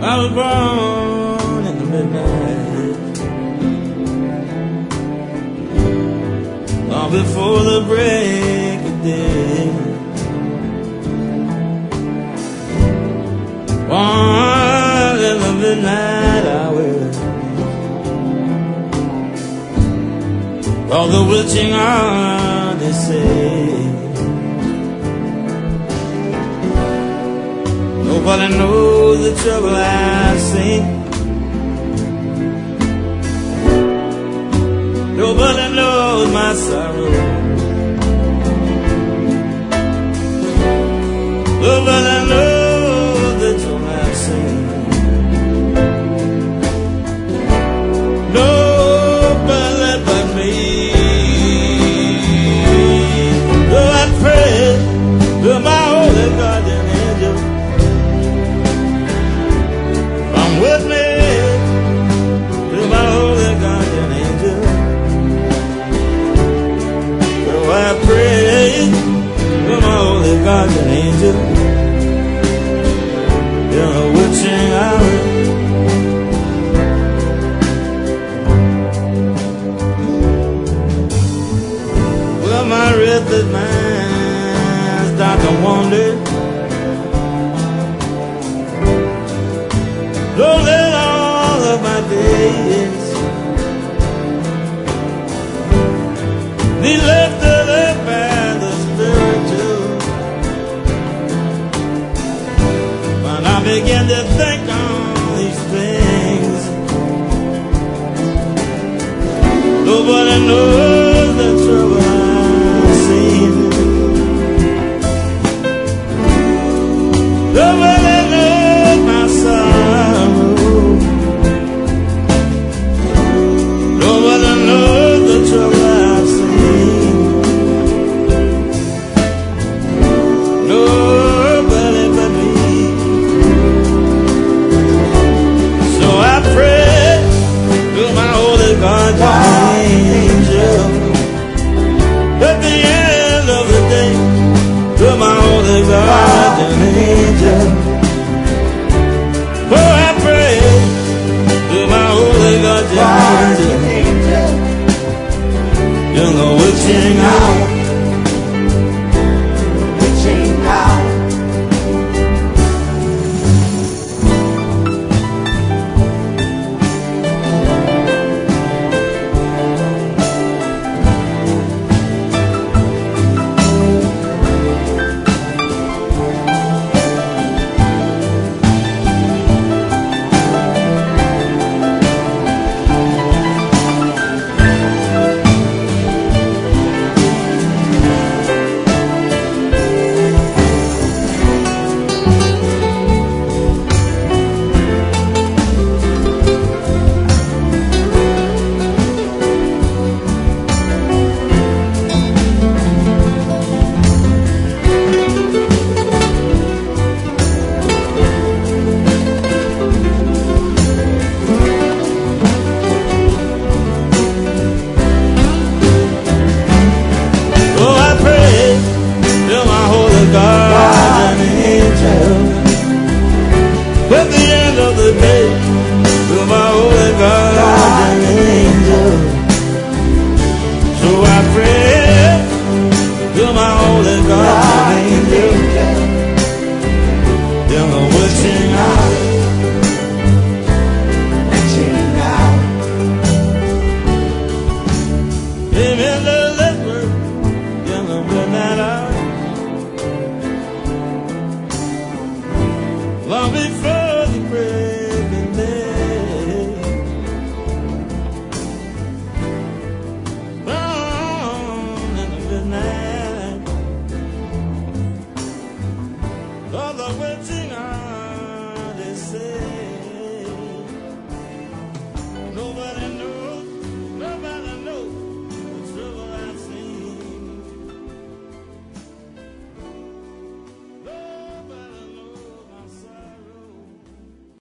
I was born in the midnight, long before the break of day. Born in the midnight hour, all the witching hour, they say. Nobody knows the trouble I've seen. Nobody knows my sorrow. Nobody knows the trouble I've seen. Nobody but me. So I pray to my holy guardian angel, with me, to my holy guardian angel. So I pray to my holy guardian angel in a witching hour. Well, my restless mind starts to wander, rolling all of my days, be lifted up by the spiritual. When I begin to think on these things, nobody knows the trouble I've seen. Nobody knows my sorrow. Nobody knows the trouble I've seen. Nobody but me. So I pray to my holy guardian angel at the end of the day, to my holy guardian angel. Oh, I pray to my holy guardian angel in the witching hour. Witching hour. Guardian angel, at the end of the day, to my holy guardian angel. So I pray to my holy guardian angel in the witching hour. Witching hour. Amen to this word in the midnight hour. Long before